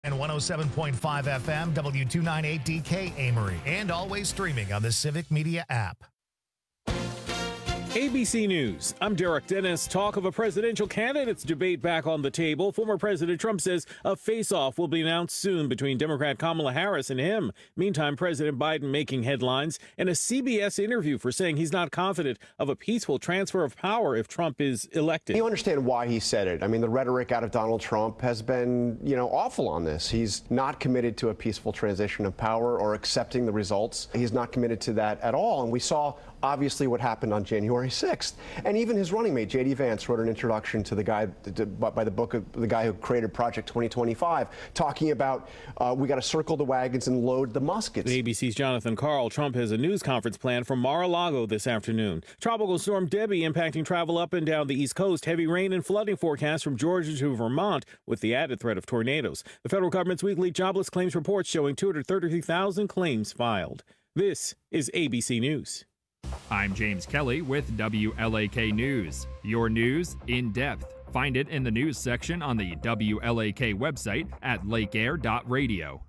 And 107.5 FM, W298DK Amory, and always streaming on the Civic Media app. ABC News. I'm Derek Dennis. Talk of a presidential candidates debate back on the table. Former President Trump says a face-off will be announced soon between Democrat Kamala Harris and him. Meantime, President Biden making headlines in a CBS interview for saying he's not confident of a peaceful transfer of power if Trump is elected. You understand why he said it. I mean, the rhetoric out of Donald Trump has been, awful on this. He's not committed to a peaceful transition of power or accepting the results. He's not committed to that at all. And we saw obviously what happened on January 6th. And even his running mate, J.D. Vance, wrote an introduction to the guy, by the book of the guy who created Project 2025, talking about we got to circle the wagons and load the muskets. The ABC's Jonathan Karl. Trump has a news conference planned from Mar-a-Lago this afternoon. Tropical storm Debbie impacting travel up and down the East Coast. Heavy rain and flooding forecast from Georgia to Vermont with the added threat of tornadoes. The federal government's weekly jobless claims report showing 233,000 claims filed. This is ABC News. I'm James Kelly with WLAK News. Your news in depth. Find it in the news section on the WLAK website at lakeair.radio.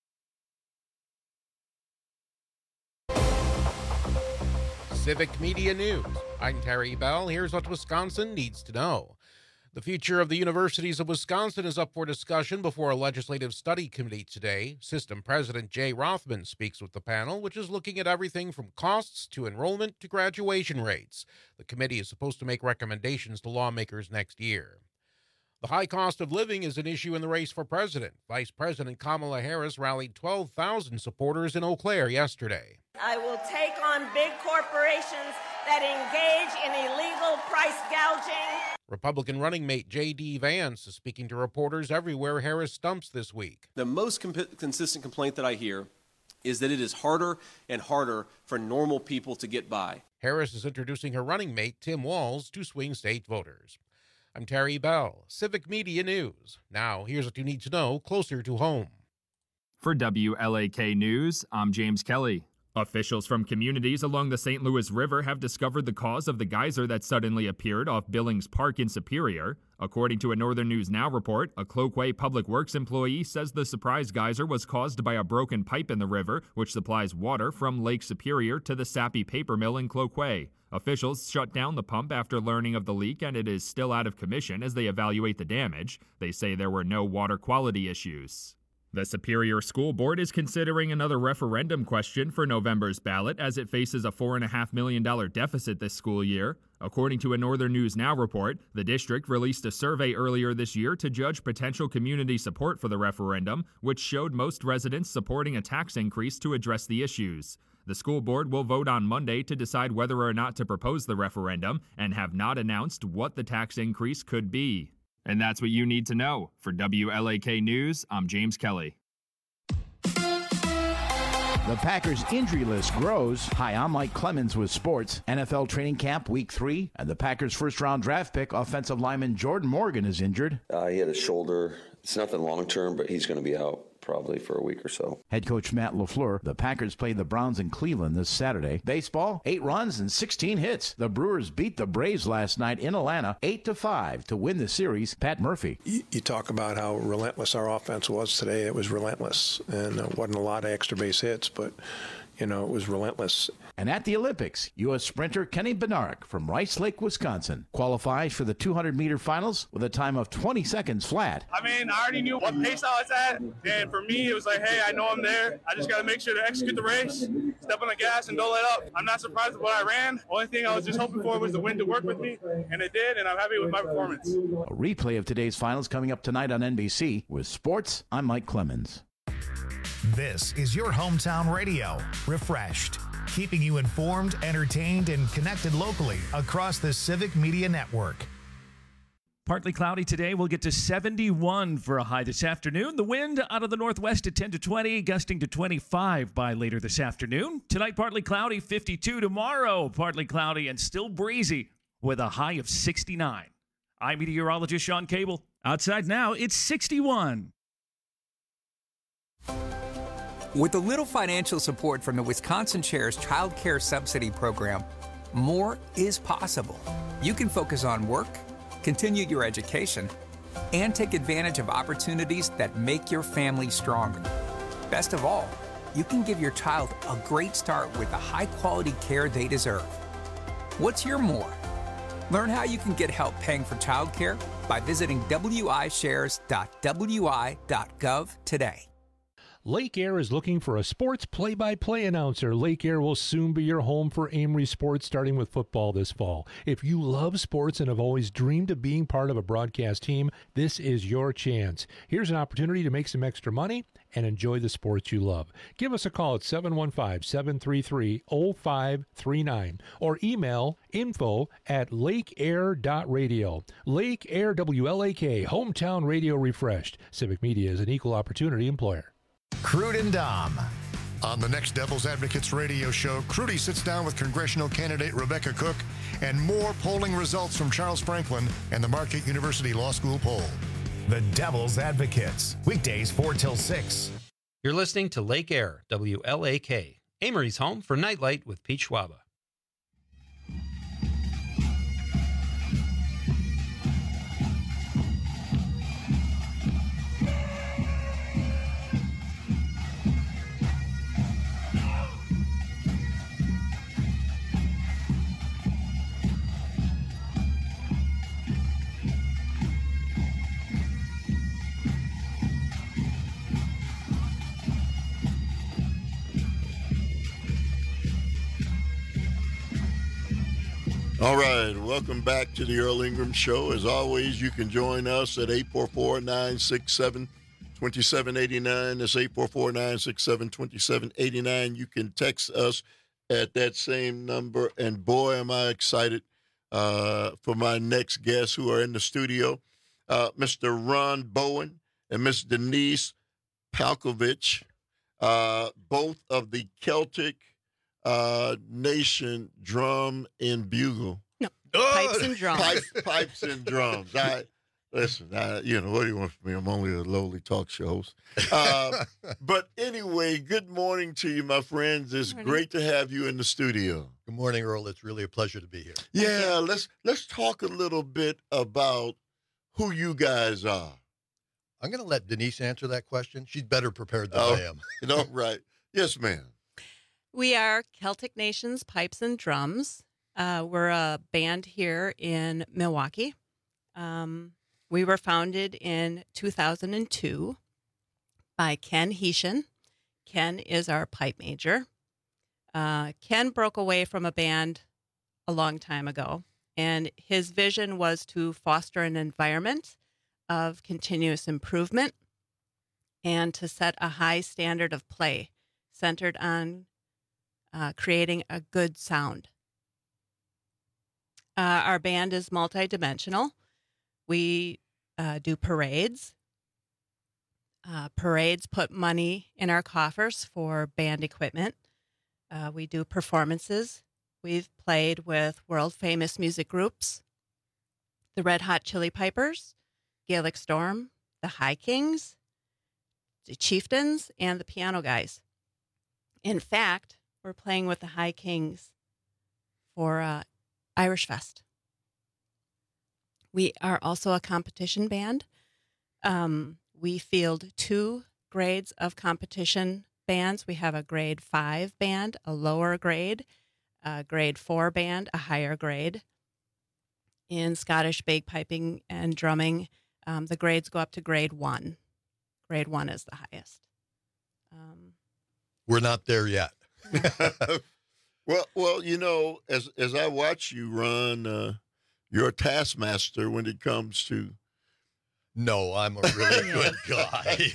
Civic Media News. I'm Terry Bell. Here's what Wisconsin needs to know. The future of the universities of Wisconsin is up for discussion before a legislative study committee today. System President Jay Rothman speaks with the panel, which is looking at everything from costs to enrollment to graduation rates. The committee is supposed to make recommendations to lawmakers next year. The high cost of living is an issue in the race for president. Vice President Kamala Harris rallied 12,000 supporters in Eau Claire yesterday. I will take on big corporations that engage in illegal price gouging. Republican running mate J.D. Vance is speaking to reporters everywhere Harris stumps this week. The most consistent complaint that I hear is that it is harder and harder for normal people to get by. Harris is introducing her running mate, Tim Walz, to swing state voters. I'm Terry Bell, Civic Media News. Now, here's what you need to know closer to home. For WLAK News, I'm James Kelly. Officials from communities along the St. Louis River have discovered the cause of the geyser that suddenly appeared off Billings Park in Superior. According to a Northern News Now report, a Cloquet Public Works employee says the surprise geyser was caused by a broken pipe in the river, which supplies water from Lake Superior to the Sappi paper mill in Cloquet. Officials shut down the pump after learning of the leak, and it is still out of commission as they evaluate the damage. They say there were no water quality issues. The Superior School Board is considering another referendum question for November's ballot as it faces a $4.5 million deficit this school year. According to a Northern News Now report, the district released a survey earlier this year to judge potential community support for the referendum, which showed most residents supporting a tax increase to address the issues. The school board will vote on Monday to decide whether or not to propose the referendum and have not announced what the tax increase could be. And that's what you need to know. For WLAK News, I'm James Kelly. The Packers' injury list grows. Hi, I'm Mike Clemens with sports. NFL training camp week 3, and the Packers' first-round draft pick, offensive lineman Jordan Morgan, is injured. He had a shoulder. It's nothing long-term, but he's going to be out probably for a week or so. Head coach Matt LaFleur. The Packers play the Browns in Cleveland this Saturday. Baseball, 8 runs and 16 hits. The Brewers beat the Braves last night in Atlanta 8-5 to win the series. Pat Murphy. You talk about how relentless our offense was today. It was relentless, and it wasn't a lot of extra base hits, but it was relentless. And at the Olympics, U.S. sprinter Kenny Bednarek from Rice Lake, Wisconsin, qualifies for the 200-meter finals with a time of 20 seconds flat. I already knew what pace I was at, and for me, it was like, hey, I know I'm there. I just got to make sure to execute the race, step on the gas, and don't let up. I'm not surprised with what I ran. Only thing I was just hoping for was the wind to work with me, and it did, and I'm happy with my performance. A replay of today's finals coming up tonight on NBC. With sports, I'm Mike Clemens. This is your hometown radio, refreshed, keeping you informed, entertained, and connected locally across the Civic Media Network. Partly cloudy today. We'll get to 71 for a high this afternoon. The wind out of the northwest at 10 to 20, gusting to 25 by later this afternoon. Tonight, partly cloudy, 52. Tomorrow, partly cloudy and still breezy with a high of 69. I'm meteorologist Sean Cable. Outside now, it's 61. With a little financial support from the Wisconsin Chair's Child Care Subsidy Program, more is possible. You can focus on work, continue your education, and take advantage of opportunities that make your family stronger. Best of all, you can give your child a great start with the high-quality care they deserve. What's your more? Learn how you can get help paying for childcare by visiting wishares.wi.gov today. Lake Air is looking for a sports play-by-play announcer. Lake Air will soon be your home for Amory sports, starting with football this fall. If you love sports and have always dreamed of being part of a broadcast team, this is your chance. Here's an opportunity to make some extra money and enjoy the sports you love. Give us a call at 715-733-0539 or email info@lakeair.radio. Lake Air WLAK, hometown radio refreshed. Civic Media is an equal opportunity employer. Crude and Dom. On the next Devil's Advocates radio show, Crudy sits down with congressional candidate Rebecca Cook and more polling results from Charles Franklin and the Marquette University Law School poll. The Devil's Advocates, weekdays 4 till 6. You're listening to Lake Air, WLAK, Amory's home for Nightlight with Pete Schwaba. All right, welcome back to the Earl Ingram Show. As always, you can join us at 844-967-2789. That's 844-967-2789. You can text us at that same number. And boy, am I excited for my next guests who are in the studio. Mr. Ron Bowen and Miss Denise Palkovich, both of the Celtic Nation Drum and Bugle. No, pipes and drums. Pipes and drums. Listen, what do you want from me? I'm only a lowly talk show host. But anyway, good morning to you, my friends. It's great to have you in the studio. Good morning, Earl. It's really a pleasure to be here. Yeah, let's talk a little bit about who you guys are. I'm going to let Denise answer that question. She's better prepared than I am. Right. Yes, ma'am. We are Celtic Nations Pipes and Drums. We're a band here in Milwaukee. We were founded in 2002 by Ken Heeshen. Ken is our pipe major. Ken broke away from a band a long time ago, and his vision was to foster an environment of continuous improvement and to set a high standard of play centered on creating a good sound. Our band is multidimensional. We do parades. Parades put money in our coffers for band equipment. We do performances. We've played with world-famous music groups, the Red Hot Chili Peppers, Gaelic Storm, the High Kings, the Chieftains, and the Piano Guys. In fact, we're playing with the High Kings for Irish Fest. We are also a competition band. We field 2 grades of competition bands. We have a grade 5 band, a lower grade, a grade 4 band, a higher grade. In Scottish bagpiping and drumming, the grades go up to grade 1. Grade 1 is the highest. We're not there yet. Well, as I watch you run, you're a taskmaster when it comes to. No, I'm a really good guy.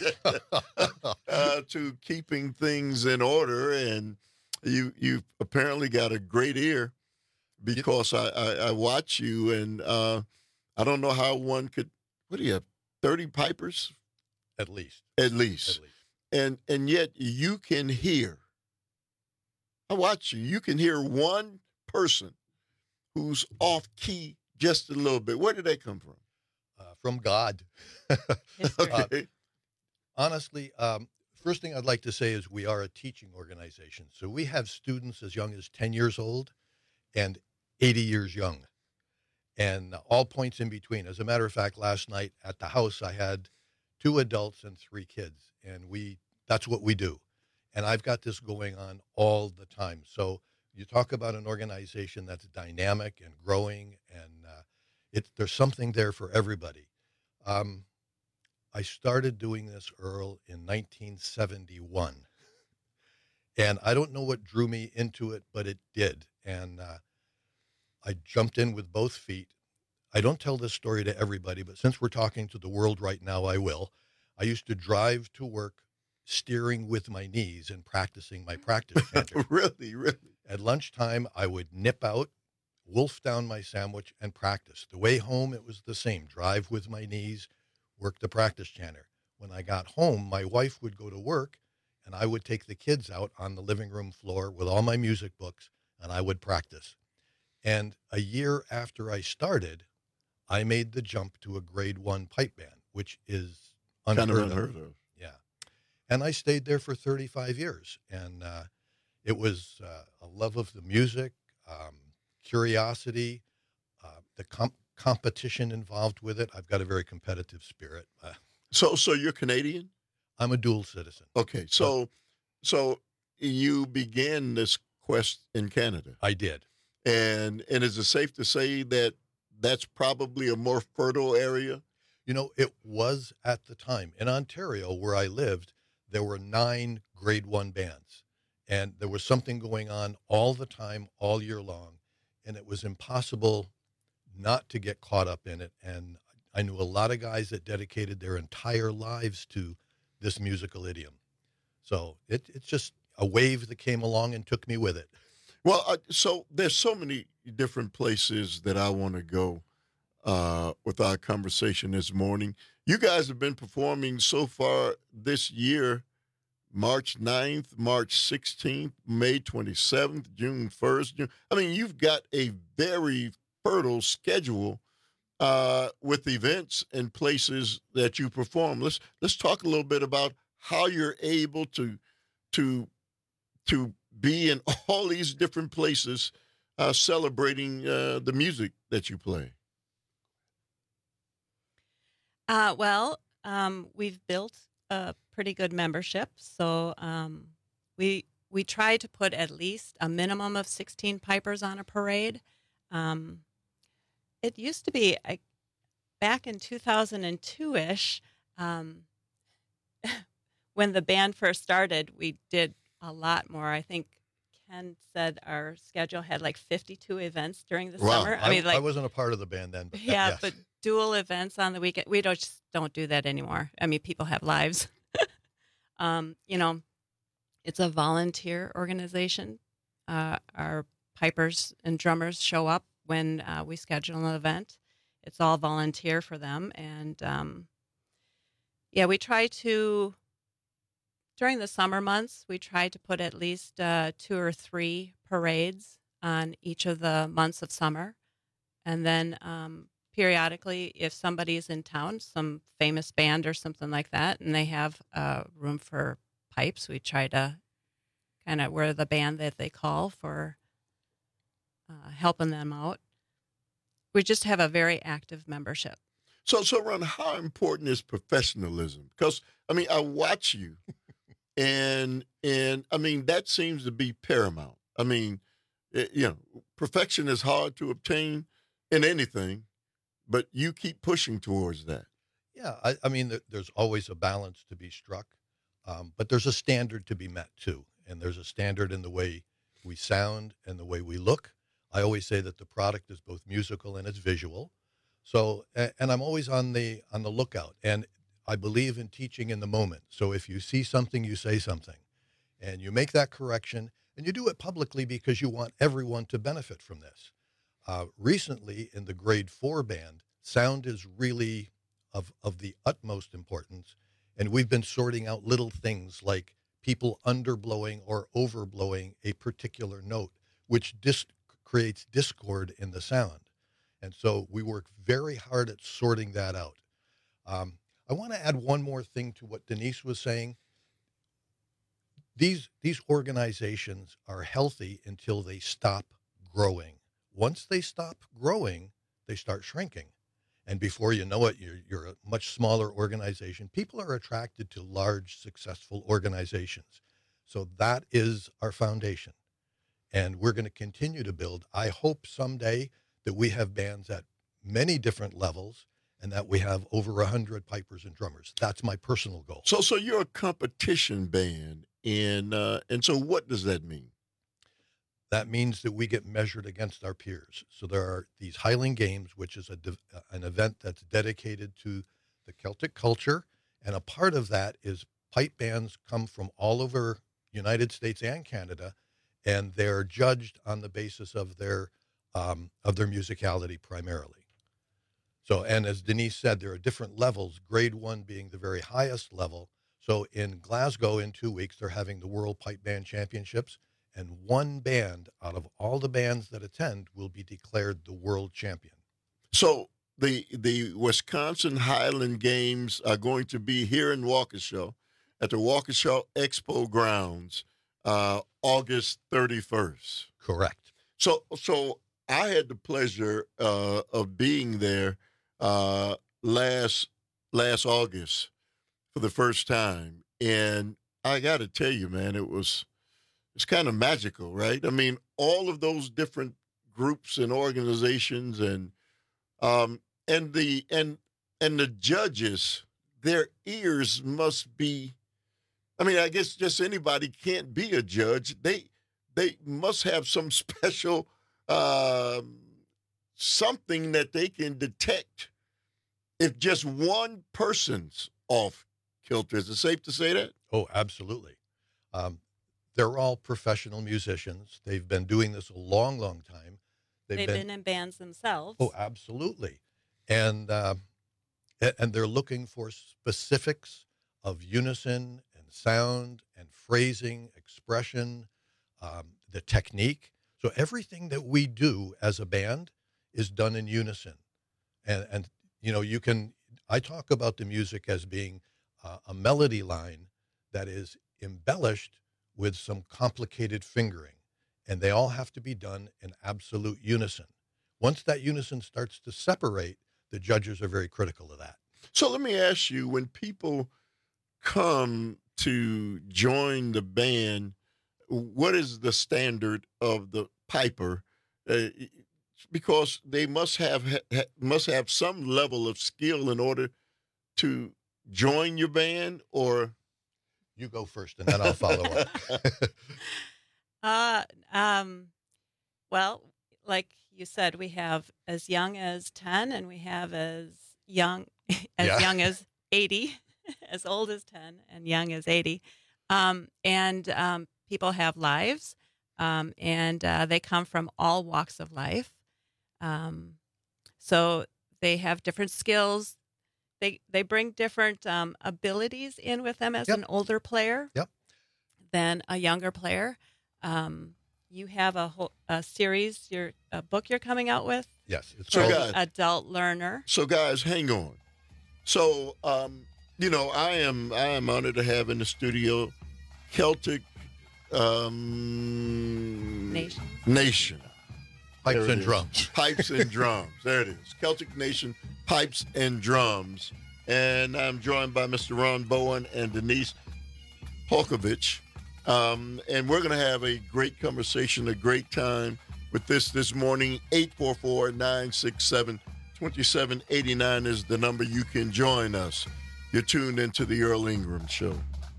To keeping things in order, and you've apparently got a great ear, because I watch you, and I don't know how one could. What do you have? 30 pipers, at least. And yet you can hear. I watch you. You can hear one person who's off key just a little bit. Where did that come from? From God. Okay. Honestly, first thing I'd like to say is we are a teaching organization. So we have students as young as 10 years old and 80 years young. and all points in between. As a matter of fact, last night at the house, I had 2 adults and 3 kids, and that's what we do. And I've got this going on all the time. So you talk about an organization that's dynamic and growing, and there's something there for everybody. I started doing this, Earl, in 1971. And I don't know what drew me into it, but it did. And I jumped in with both feet. I don't tell this story to everybody, but since we're talking to the world right now, I will. I used to drive to work steering with my knees and practicing my practice canter. Really? At lunchtime, I would nip out, wolf down my sandwich, and practice. The way home, it was the same. Drive with my knees, work the practice chanter. When I got home, my wife would go to work, and I would take the kids out on the living room floor with all my music books, and I would practice. And a year after I started, I made the jump to a grade 1 pipe band, which is unheard of. Yeah. And I stayed there for 35 years. And it was a love of the music, curiosity, the competition involved with it. I've got a very competitive spirit. So you're Canadian? I'm a dual citizen. Okay, so you began this quest in Canada. I did. And is it safe to say that that's probably a more fertile area? You know, it was at the time. In Ontario, where I lived, there were 9 grade 1 bands. And there was something going on all the time, all year long. And it was impossible not to get caught up in it. And I knew a lot of guys that dedicated their entire lives to this musical idiom. So it's just a wave that came along and took me with it. Well, so there's so many different places that I want to go with our conversation this morning. You guys have been performing so far this year, March 9th, March 16th, May 27th, June 1st. I mean, you've got a very fertile schedule with events and places that you perform. Let's talk a little bit about how you're able to be in all these different places celebrating the music that you play. We've built a pretty good membership, so we try to put at least a minimum of 16 pipers on a parade. It used to be back in 2002-ish, when the band first started, we did a lot more. I think Ken said our schedule had like 52 events during the summer. I wasn't a part of the band then. But yeah, yes. But dual events on the weekend. We don't do that anymore. I mean, people have lives. You know, it's a volunteer organization. Our pipers and drummers show up when we schedule an event. It's all volunteer for them. And we try to, during the summer months, we try to put at least 2 or 3 parades on each of the months of summer. And then periodically, if somebody's in town, some famous band or something like that, and they have room for pipes, we try to kind of, we're the band that they call for helping them out. We just have a very active membership. So Ron, how important is professionalism? Because, I mean, I watch you, and I mean, that seems to be paramount. I mean, perfection is hard to obtain in anything, but you keep pushing towards that. Yeah, I mean, there's always a balance to be struck, but there's a standard to be met, too. And there's a standard in the way we sound and the way we look. I always say that the product is both musical and it's visual. So, and I'm always on the lookout. And I believe in teaching in the moment. So if you see something, you say something. And you make that correction, and you do it publicly because you want everyone to benefit from this. Recently, in the grade 4 band, sound is really of the utmost importance. And we've been sorting out little things like people underblowing or overblowing a particular note, which creates discord in the sound. And so we work very hard at sorting that out. I want to add one more thing to what Denise was saying. These organizations are healthy until they stop growing. Once they stop growing, they start shrinking. And before you know it, you're a much smaller organization. People are attracted to large, successful organizations. So that is our foundation. And we're going to continue to build. I hope someday that we have bands at many different levels and that we have over 100 pipers and drummers. That's my personal goal. So you're a competition band, and so what does that mean? That means that we get measured against our peers. So there are these Highland Games, which is an event that's dedicated to the Celtic culture, and a part of that is pipe bands come from all over United States and Canada, and they're judged on the basis of their musicality primarily. So, and as Denise said, there are different levels, grade 1 being the very highest level. So in Glasgow in 2 weeks, they're having the World Pipe Band Championships, and one band out of all the bands that attend will be declared the world champion. So the Wisconsin Highland Games are going to be here in Waukesha at the Waukesha Expo grounds, August 31st. Correct. So I had the pleasure of being there last August for the first time, and I got to tell you, man, it's kind of magical, right? I mean, all of those different groups and organizations, and the judges, their ears must be. I mean, I guess just anybody can't be a judge. They must have some special something that they can detect if just one person's off kilter. Is it safe to say that? Oh, absolutely. They're all professional musicians. They've been doing this a long, long time. They've been in bands themselves. Oh, absolutely. And they're looking for specifics of unison and sound and phrasing, expression, the technique. So everything that we do as a band is done in unison. And I talk about the music as being a melody line that is embellished with some complicated fingering, and they all have to be done in absolute unison. Once that unison starts to separate, the judges are very critical of that. So let me ask you, when people come to join the band, what is the standard of the piper? Because they must have some level of skill in order to join your band, or... You go first, and then I'll follow up. Well, like you said, we have as young as 10, and we have as young as 80, as old as 10, and young as 80. People have lives, and they come from all walks of life. So they have different skills. They bring different abilities in with them as an older player than a younger player. You have a series, a book you're coming out with. Yes, it's called guys, Adult Learner. So guys, hang on. So I am honored to have in the studio Celtic Nation. Pipes and drums. Pipes and drums. There it is. Celtic Nation, Pipes and Drums. And I'm joined by Mr. Ron Bowen and Denise Polkovich. And we're going to have a great conversation, a great time with this morning. 844-967-2789 is the number you can join us. You're tuned into the Earl Ingram Show.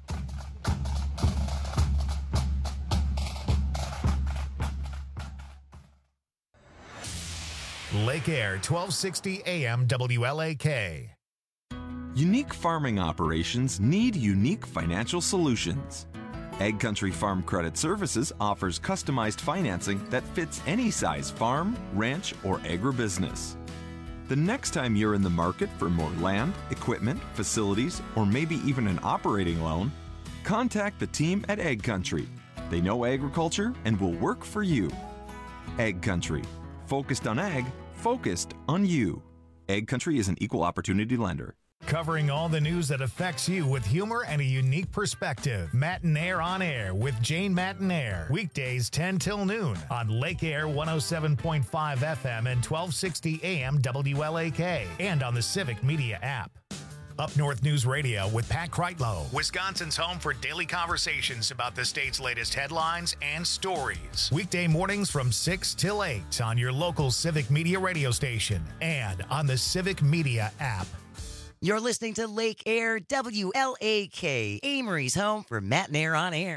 Lake Air, 1260 AM WLAK. Unique farming operations need unique financial solutions. Egg Country Farm Credit Services offers customized financing that fits any size farm, ranch, or agribusiness. The next time you're in the market for more land, equipment, facilities, or maybe even an operating loan, contact the team at Egg Country. They know agriculture and will work for you. Egg Country. Focused on ag, focused on you. Egg Country is an equal opportunity lender. Covering all the news that affects you with humor and a unique perspective. Matinaire on Air with Jane Matinaire. Weekdays 10 till noon on Lake Air 107.5 FM and 1260 AM WLAK. And on the Civic Media app. Up North News Radio with Pat Kreitlow, Wisconsin's home for daily conversations about the state's latest headlines and stories. Weekday mornings from 6 till 8 on your local Civic Media radio station and on the Civic Media app. You're listening to Lake Air WLAK, Amory's home for Matinaire on Air.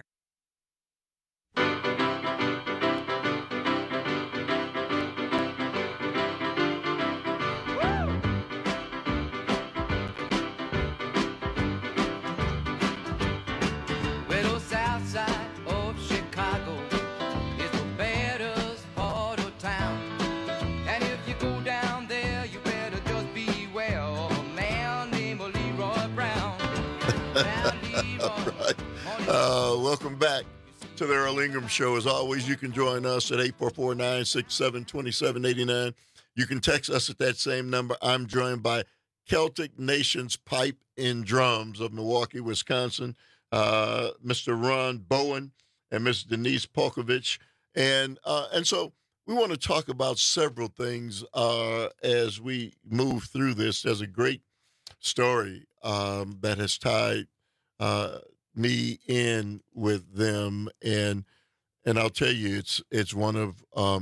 Welcome back to the Earl Ingram Show. As always, you can join us at 844-967-2789. You can text us at that same number. I'm joined by Celtic Nations Pipe and Drums of Milwaukee, Wisconsin, Mr. Ron Bowen and Ms. Denise Polkovich. And so we want to talk about several things as we move through this. There's a great story that has tied me in with them, and I'll tell you, it's one of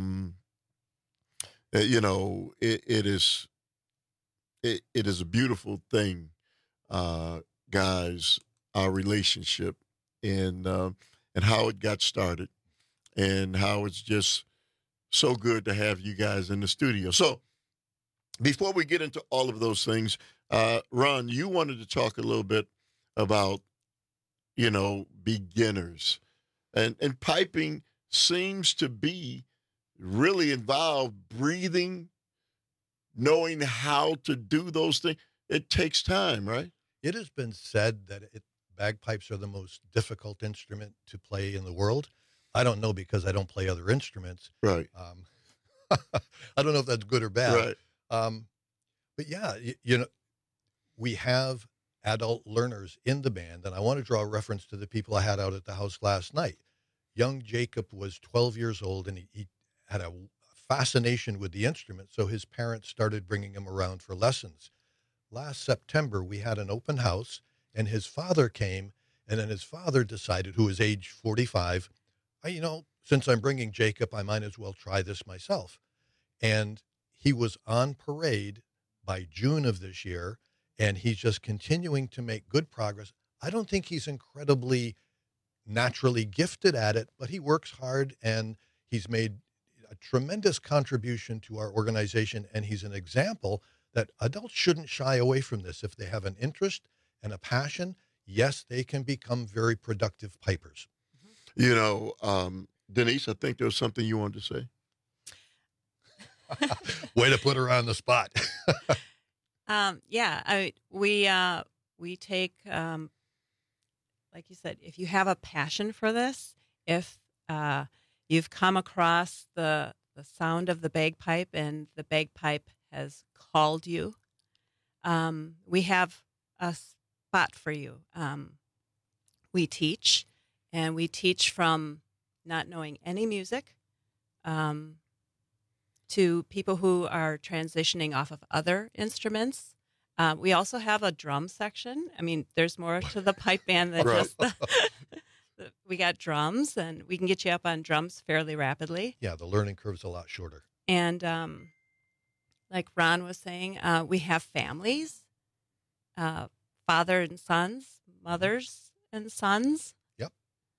it is a beautiful thing, guys, our relationship and how it got started and how it's just so good to have you guys in the studio. So before we get into all of those things, Ron, you wanted to talk a little bit about beginners. And piping seems to be really involved breathing, knowing how to do those things. It takes time, right? It has been said that bagpipes are the most difficult instrument to play in the world. I don't know because I don't play other instruments. Right. I don't know if that's good or bad. Right. But yeah, we have adult learners in the band, and I want to draw a reference to the people I had out at the house last night. Young Jacob was 12 years old, and he had a fascination with the instrument, so his parents started bringing him around for lessons. Last September, we had an open house, and his father came, and then his father decided, who is age 45, since I'm bringing Jacob, I might as well try this myself. And he was on parade by June of this year, and he's just continuing to make good progress. I don't think he's incredibly naturally gifted at it, but he works hard, and he's made a tremendous contribution to our organization, and he's an example that adults shouldn't shy away from this. If they have an interest and a passion, yes, they can become very productive pipers. Denise, I think there was something you wanted to say. Way to put her on the spot. We take, like you said, if you have a passion for this, if you've come across the sound of the bagpipe and the bagpipe has called you, we have a spot for you. We teach, and we teach from not knowing any music to people who are transitioning off of other instruments. We also have a drum section. I mean, there's more to the pipe band than just we got drums, and we can get you up on drums fairly rapidly. Yeah, the learning curve's a lot shorter. And like Ron was saying, we have families, father and sons, mothers and sons. Yep.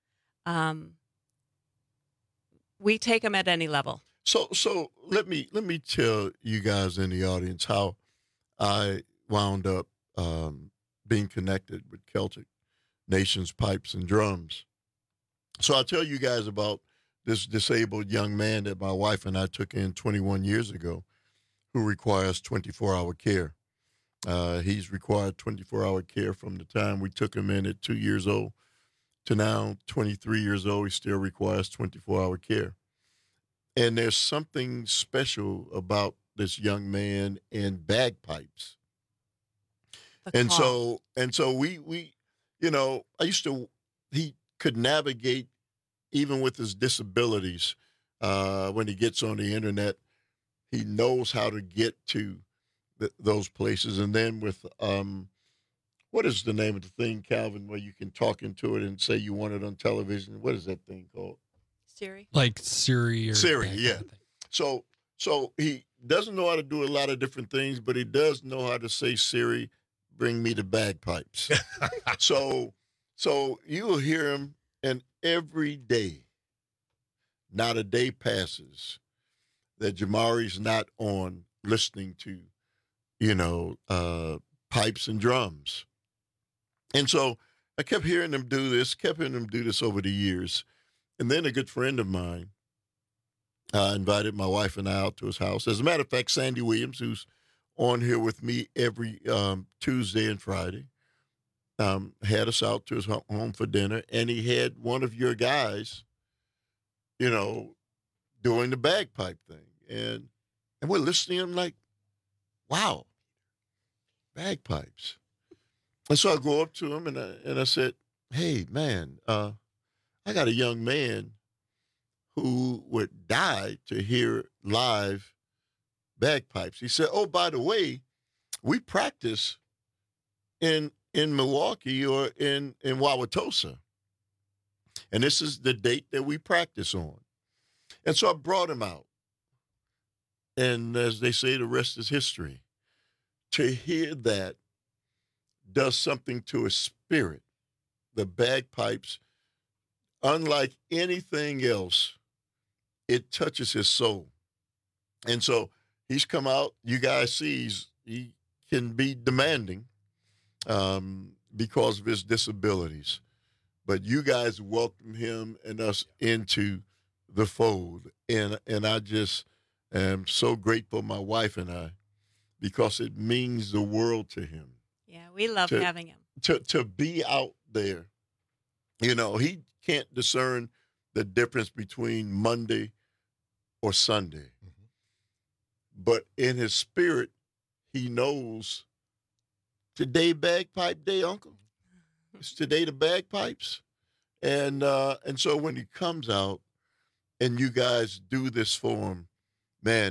We take them at any level. So let me tell you guys in the audience how I wound up being connected with Celtic Nations Pipes and Drums. So I'll tell you guys about this disabled young man that my wife and I took in 21 years ago who requires 24-hour care. He's required 24-hour care from the time we took him in at 2 years old to now 23 years old. He still requires 24-hour care. And there's something special about this young man and bagpipes. And so we, he could navigate even with his disabilities. When he gets on the internet, he knows how to get to those places. And then with, what is the name of the thing, Calvin, where you can talk into it and say you want it on television? What is that thing called? Siri. Like Siri. Siri, yeah. So he doesn't know how to do a lot of different things, but he does know how to say, Siri, bring me the bagpipes. So you'll hear him, and every day, not a day passes that Jamari's not on listening to, pipes and drums. And so I kept hearing him do this over the years. And then a good friend of mine invited my wife and I out to his house. As a matter of fact, Sandy Williams, who's on here with me every Tuesday and Friday, had us out to his home for dinner, and he had one of your guys, doing the bagpipe thing. And we're listening, I'm like, wow, bagpipes. And so I go up to him and I said, hey, man, I got a young man who would die to hear live bagpipes. He said, oh, by the way, we practice in Milwaukee or in Wauwatosa. And this is the date that we practice on. And so I brought him out. And as they say, the rest is history. To hear that does something to his spirit. The bagpipes, unlike anything else, it touches his soul. And so he's come out. You guys see he can be demanding because of his disabilities. But you guys welcome him and us into the fold. And I just am so grateful, my wife and I, because it means the world to him. Yeah, we love having him. To be out there. He can't discern the difference between Monday or Sunday. Mm-hmm. But in his spirit, he knows today bagpipe day, Uncle. It's today the bagpipes. And so when he comes out and you guys do this for him, man,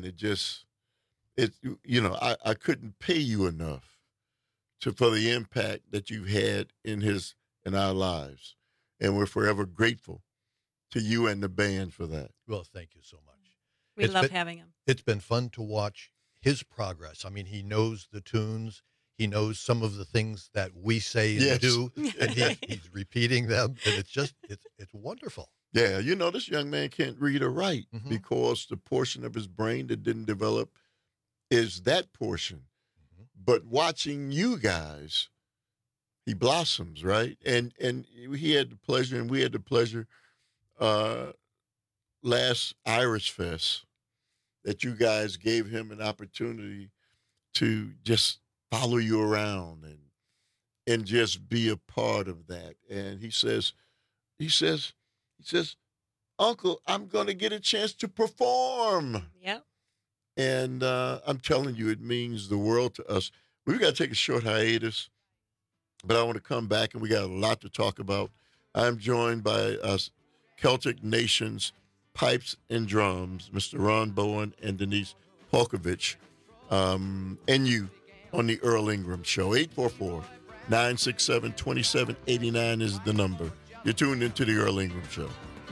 I couldn't pay you enough for the impact that you've had in our lives. And we're forever grateful to you and the band for that. Well, thank you so much. We love having him. It's been fun to watch his progress. I mean, he knows the tunes. He knows some of the things that we say and do, and he's repeating them. And it's wonderful. Yeah, this young man can't read or write because the portion of his brain that didn't develop is that portion. Mm-hmm. But watching you guys, he blossoms, right? And he had the pleasure, and we had the pleasure last Irish Fest that you guys gave him an opportunity to just follow you around and just be a part of that. And he says, Uncle, I'm going to get a chance to perform. Yep. And I'm telling you, it means the world to us. We've got to take a short hiatus, but I want to come back, and we got a lot to talk about. I'm joined by Celtic Nations Pipes and Drums, Mr. Ron Bowen and Denise Polkovich, and you on the Earl Ingram Show. 844-967-2789 is the number. You're tuned into the Earl Ingram Show.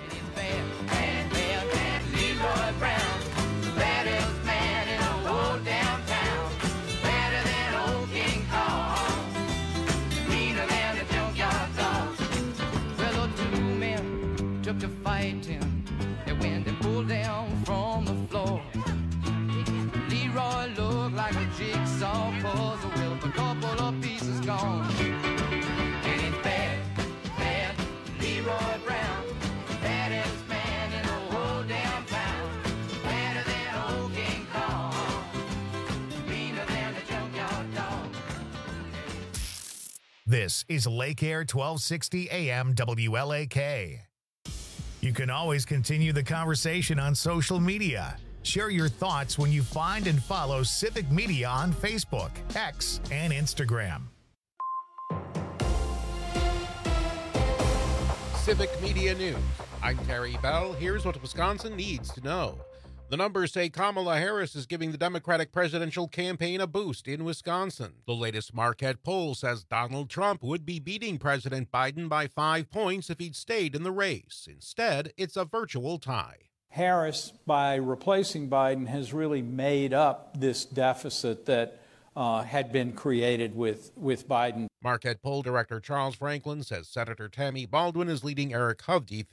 To fight him, they went and pulled down from the floor. Leroy looked like a jigsaw puzzle with a couple of pieces gone. And it's bad, Leroy Brown, baddest man in the whole damn town. Badder than old King Kong, meaner than the junkyard dog. This is Lake Air 1260 AM WLAK. You can always continue the conversation on social media. Share your thoughts when you find and follow Civic Media on Facebook, X, and Instagram. Civic Media News. I'm Terry Bell. Here's what Wisconsin needs to know. The numbers say Kamala Harris is giving the Democratic presidential campaign a boost in Wisconsin. The latest Marquette poll says Donald Trump would be beating President Biden by 5 points if he'd stayed in the race. Instead, it's a virtual tie. Harris, by replacing Biden, has really made up this deficit that had been created with Biden. Marquette poll director Charles Franklin says Senator Tammy Baldwin is leading Eric Hovde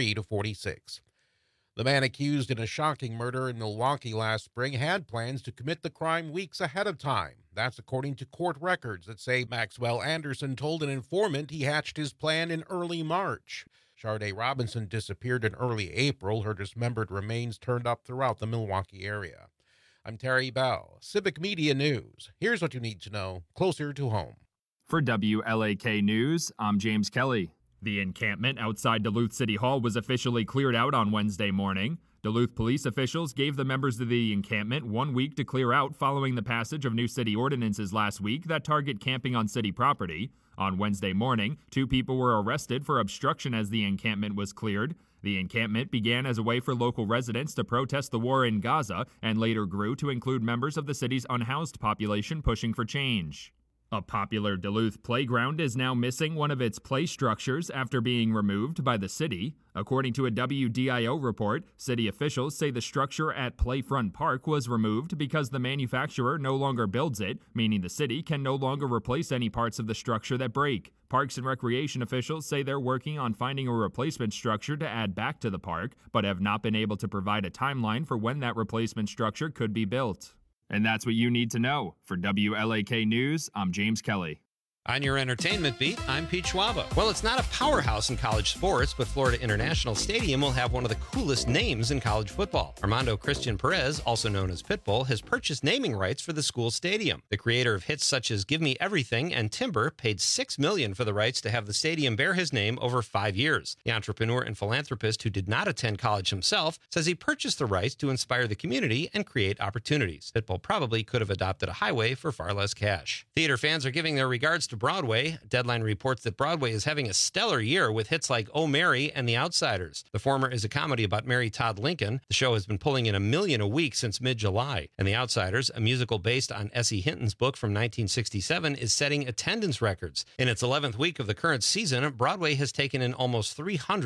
53-46. The man accused in a shocking murder in Milwaukee last spring had plans to commit the crime weeks ahead of time. That's according to court records that say Maxwell Anderson told an informant he hatched his plan in early March. Sharday Robinson disappeared in early April. Her dismembered remains turned up throughout the Milwaukee area. I'm Terry Bell, Civic Media News. Here's what you need to know, closer to home. For WLAK News, I'm James Kelly. The encampment outside Duluth City Hall was officially cleared out on Wednesday morning. Duluth police officials gave the members of the encampment 1 week to clear out following the passage of new city ordinances last week that target camping on city property. On Wednesday morning, 2 people were arrested for obstruction as the encampment was cleared. The encampment began as a way for local residents to protest the war in Gaza and later grew to include members of the city's unhoused population pushing for change. A popular Duluth playground is now missing one of its play structures after being removed by the city. According to a WDIO report, city officials say the structure at Playfront Park was removed because the manufacturer no longer builds it, meaning the city can no longer replace any parts of the structure that break. Parks and Recreation officials say they're working on finding a replacement structure to add back to the park, but have not been able to provide a timeline for when that replacement structure could be built. And that's what you need to know. For WLAK News, I'm James Kelly. On your entertainment beat, I'm Pete Schwaba. Well, it's not a powerhouse in college sports, but Florida International Stadium will have one of the coolest names in college football. Armando Christian Perez, also known as Pitbull, has purchased naming rights for the school stadium. The creator of hits such as Give Me Everything and Timber paid $6 million for the rights to have the stadium bear his name over 5 years. The entrepreneur and philanthropist, who did not attend college himself, says he purchased the rights to inspire the community and create opportunities. Pitbull probably could have adopted a highway for far less cash. Theater fans are giving their regards to Broadway. Deadline reports that Broadway is having a stellar year with hits like Oh Mary and The Outsiders. The former is a comedy about Mary Todd Lincoln. The show has been pulling in $1 million a week since mid-July. And The Outsiders, a musical based on S.E. Hinton's book from 1967, is setting attendance records. In its 11th week of the current season, Broadway has taken in almost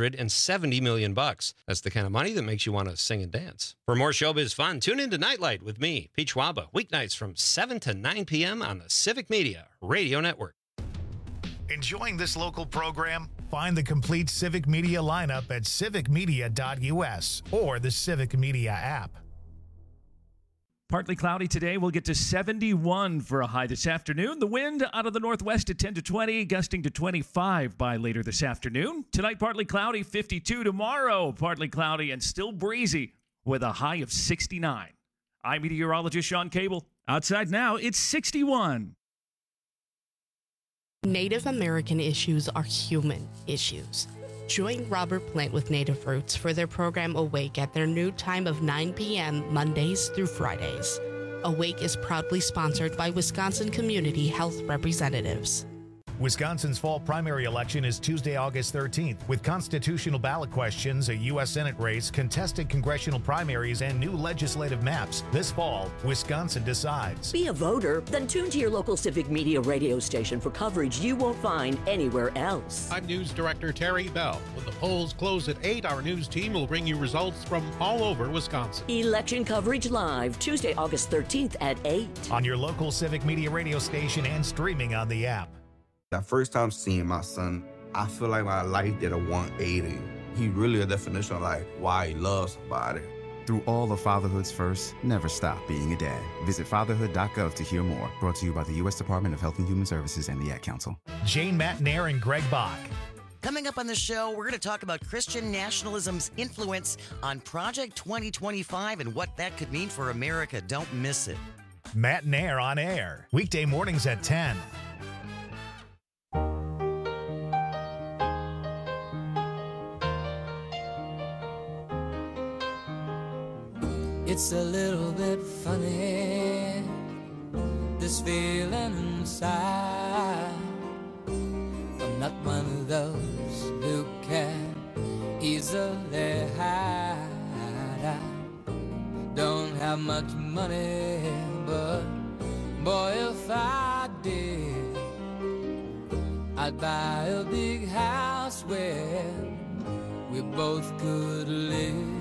$370 million. That's the kind of money that makes you want to sing and dance. For more showbiz fun, tune in to Nightlight with me, Pete Schwaba, weeknights from 7 to 9 p.m. on the Civic Media Radio Network. Enjoying this local program? Find the complete Civic Media lineup at civicmedia.us or the Civic Media app. Partly cloudy today. We'll get to 71 for a high this afternoon. The wind out of the northwest at 10 to 20, gusting to 25 by later this afternoon. Tonight, partly cloudy, 52. Tomorrow, partly cloudy and still breezy with a high of 69. I'm meteorologist Sean Cable. Outside now, it's 61. Native American issues are human issues. Join Robert Plant with Native Roots for their program Awake at their new time of 9 p.m. Mondays through Fridays. Awake is proudly sponsored by Wisconsin Community Health Representatives. Wisconsin's fall primary election is Tuesday, August 13th, with constitutional ballot questions, a U.S. Senate race, contested congressional primaries, and new legislative maps. This fall, Wisconsin decides. Be a voter, then tune to your local Civic Media radio station for coverage you won't find anywhere else. I'm News Director Terry Bell. When the polls close at 8, our news team will bring you results from all over Wisconsin. Election coverage live, Tuesday, August 13th at 8. On your local Civic Media radio station and streaming on the app. That first time seeing my son, I feel like my life did a 180. He really a definition of like why he loves somebody. Through all of fatherhood's first, never stop being a dad. Visit fatherhood.gov to hear more. Brought to you by the U.S. Department of Health and Human Services and the Ad Council. Jane Matnair and Greg Bach. Coming up on the show, we're going to talk about Christian nationalism's influence on Project 2025 and what that could mean for America. Don't miss it. Matnair on air, weekday mornings at 10. It's a little bit funny, this feeling inside. I'm not one of those who can have much money, but boy, if I did, I'd buy a big house where we both could live.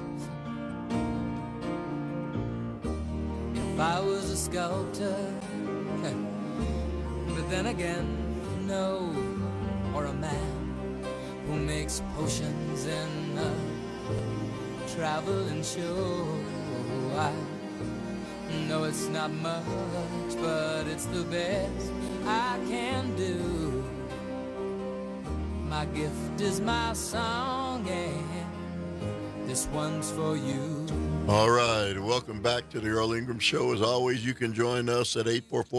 If I was a sculptor, but then again, no, or a man who makes potions in a traveling show. I know it's not much, but it's the best I can do. My gift is my song, and this one's for you. All right. Welcome back to the Earl Ingram Show. As always, you can join us at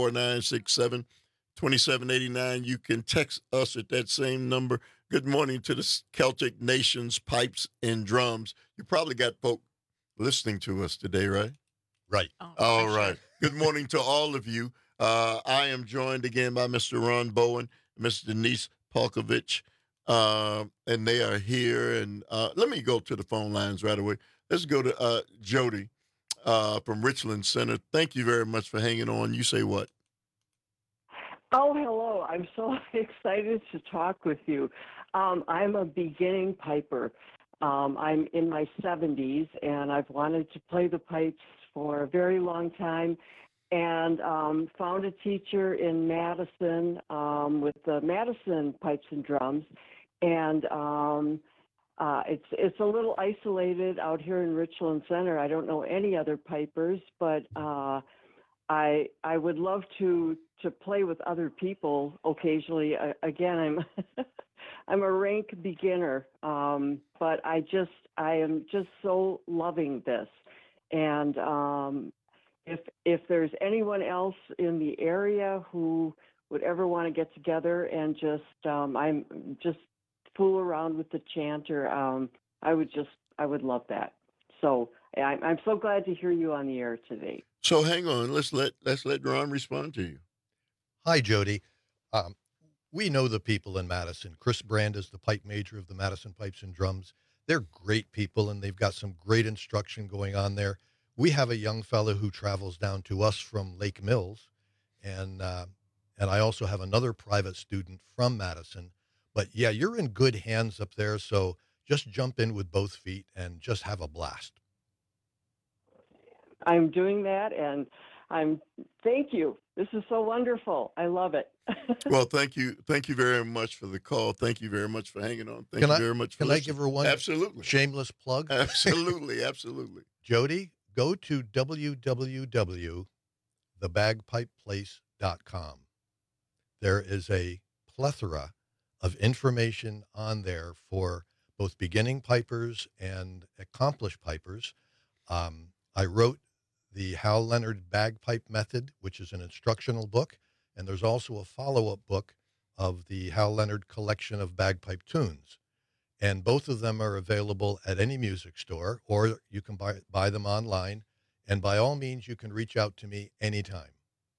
844-967-2789. You can text us at that same number. Good morning to the Celtic Nations Pipes and Drums. You probably got folk listening to us today, right? Right. All right. Good morning to all of you. I am joined again by Mr. Ron Bowen, Miss Denise Polkovich, and they are here. And let me go to the phone lines right away. Let's go to Jody from Richland Center. Thank you very much for hanging on. You say what? Oh, hello. I'm so excited to talk with you. I'm a beginning piper. I'm in my 70s, and I've wanted to play the pipes for a very long time, and found a teacher in Madison with the Madison Pipes and Drums, and it's a little isolated out here in Richland Center. I don't know any other pipers, but I would love to play with other people occasionally. Again, I'm a rank beginner, but I am just so loving this. And if there's anyone else in the area who would ever want to get together and just fool around with the chanter, I would love that. So I'm so glad to hear you on the air today. So hang on, let's let Ron respond to you. Hi, Jody. We know the people in Madison. Chris Brand is the pipe major of the Madison Pipes and Drums. They're great people, and they've got some great instruction going on there. We have a young fellow who travels down to us from Lake Mills, and I also have another private student from Madison. But yeah, you're in good hands up there, so just jump in with both feet and just have a blast. I'm doing that, and thank you. This is so wonderful. I love it. Well, thank you very much for the call. Thank you very much for hanging on. Thank you very much for listening. Can I give her one absolutely shameless plug? Absolutely, absolutely. Jody, go to www.thebagpipeplace.com. There is a plethora of information on there for both beginning pipers and accomplished pipers. I wrote the Hal Leonard Bagpipe Method, which is an instructional book, and there's also a follow-up book of the Hal Leonard collection of bagpipe tunes. And both of them are available at any music store, or you can buy them online. And by all means, you can reach out to me anytime.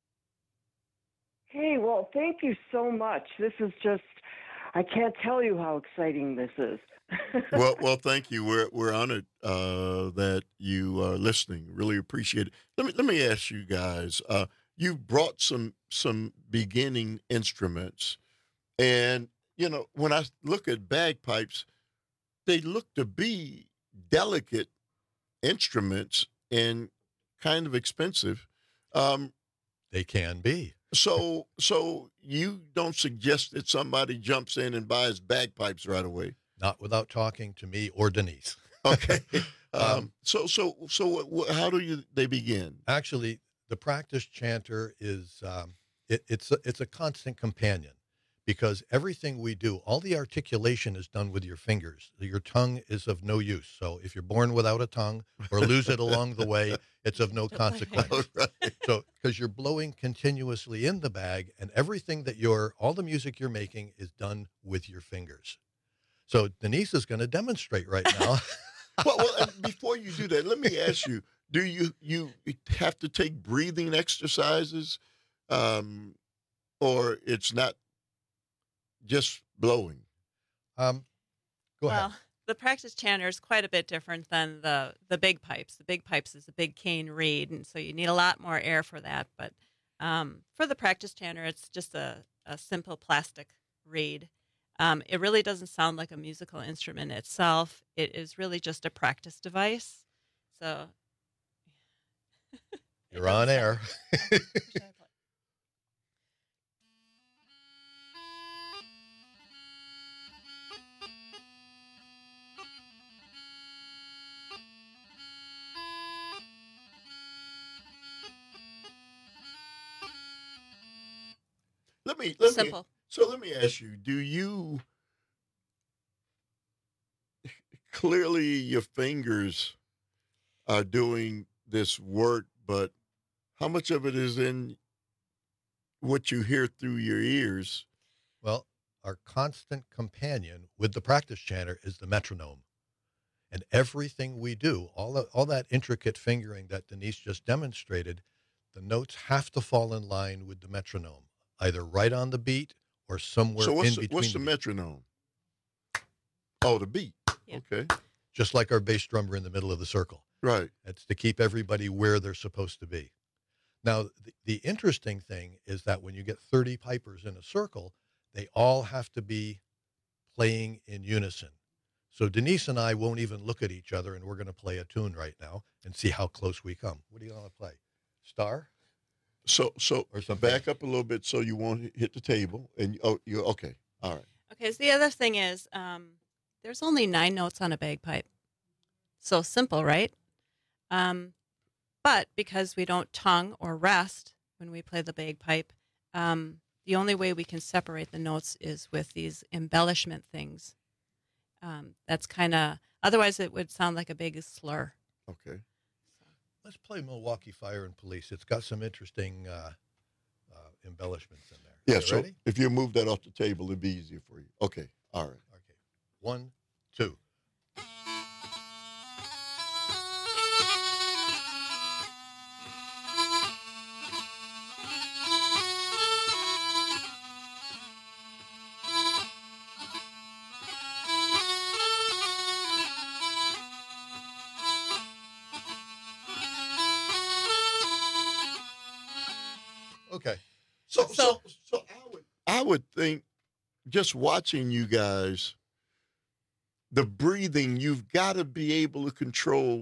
Hey, well, thank you so much. This is just, I can't tell you how exciting this is. well, thank you. We're honored that you are listening. Really appreciate it. Let me ask you guys. You've brought some beginning instruments, and when I look at bagpipes, they look to be delicate instruments and kind of expensive. They can be. So you don't suggest that somebody jumps in and buys bagpipes right away? Not without talking to me or Denise. Okay. So how do they begin? Actually, the practice chanter is it's a constant companion, because everything we do, all the articulation is done with your fingers. Your tongue is of no use. So if you're born without a tongue or lose it along the way, it's of no consequence. Right. So because you're blowing continuously in the bag, and everything all the music you're making is done with your fingers. So Denise is going to demonstrate right now. well, before you do that, let me ask you, do you have to take breathing exercises, or it's not just blowing? Go ahead. the practice chanter is quite a bit different than the big pipes. The big pipes is a big cane reed, and so you need a lot more air for that. But for the practice chanter, it's just a simple plastic reed. It really doesn't sound like a musical instrument itself. It is really just a practice device. So you're on air. Simple. Let me ask you, do you clearly your fingers are doing this work, but how much of it is in what you hear through your ears? Well, our constant companion with the practice chanter is the metronome. And everything we do, all that intricate fingering that Denise just demonstrated, the notes have to fall in line with the metronome, either right on the beat or somewhere in between. What's the metronome? Oh, the beat. Yeah. Okay. Just like our bass drummer in the middle of the circle. Right. It's to keep everybody where they're supposed to be. Now, the interesting thing is that when you get 30 pipers in a circle, they all have to be playing in unison. So Denise and I won't even look at each other, and we're going to play a tune right now and see how close we come. What do you want to play? Star? So or something. Back up a little bit so you won't hit the table. And you're okay. All right. Okay, so the other thing is there's only 9 notes on a bagpipe. So simple, right? But because we don't tongue or rest when we play the bagpipe, the only way we can separate the notes is with these embellishment things. That's kind of, otherwise it would sound like a big slur. Okay. Let's play Milwaukee Fire and Police. It's got some interesting embellishments in there. Yeah, You so ready? if you move that off the table, it'd be easier for you. Okay. All right. Okay. 1, 2. Okay. So I would think, just watching you guys, the breathing, you've got to be able to control